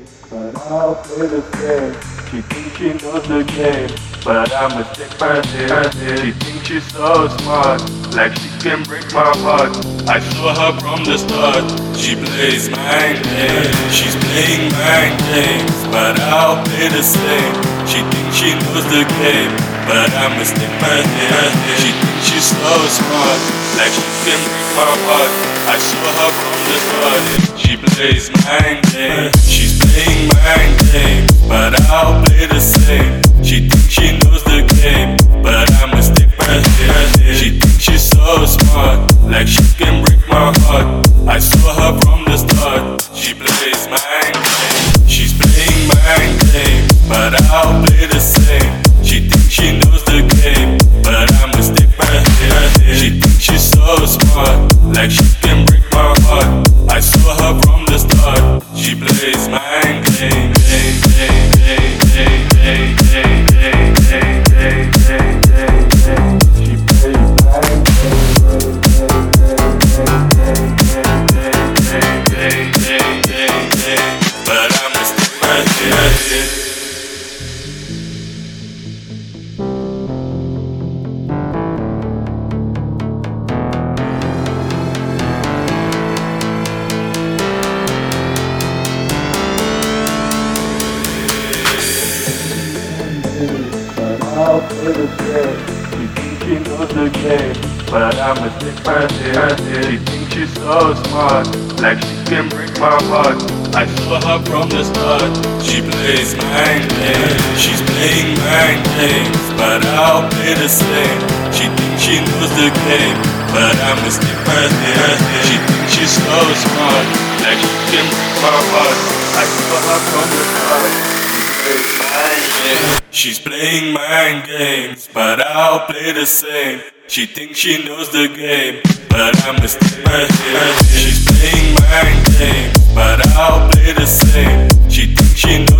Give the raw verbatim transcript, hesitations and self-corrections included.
but I'll play the same. She thinks she knows the game, but I'ma stick her there. She thinks she's so smart, like she can break my heart. I saw her from the start. She plays mind games, she's playing mind games, but I'll play the same. She thinks she knows the game, but I'ma stick her there. She thinks she's so smart, like she can break my heart. I saw her from the start. She plays mind games, she's playing mind games, but I'll play the same. She thinks she knows the game, but I'ma stick her there. She thinks she's so smart, like she can break my heart. I saw her from the start. She plays mind games, she's playing mind games, but I'll play the same. She thinks she knows the game, but I'ma stick her there. She thinks she's so smart, like she can break my heart. I saw her from the start. She plays mind games. But I'ma stick right here. I'll play the game. She thinks she knows the game, but I'ma stick her there. She thinks she's so smart, like she can break my heart. I saw her from the start. She plays mind games, she's playing mind games, but I'll play the same. She thinks she knows the game, but I'ma stick her there. She thinks she's so smart, like she can break my heart. I saw her from the start. She's playing mind games, but I'll play the same. She thinks she knows the game, but I'ma stick her here. She's playing mind games, but I'll play the same. She thinks she knows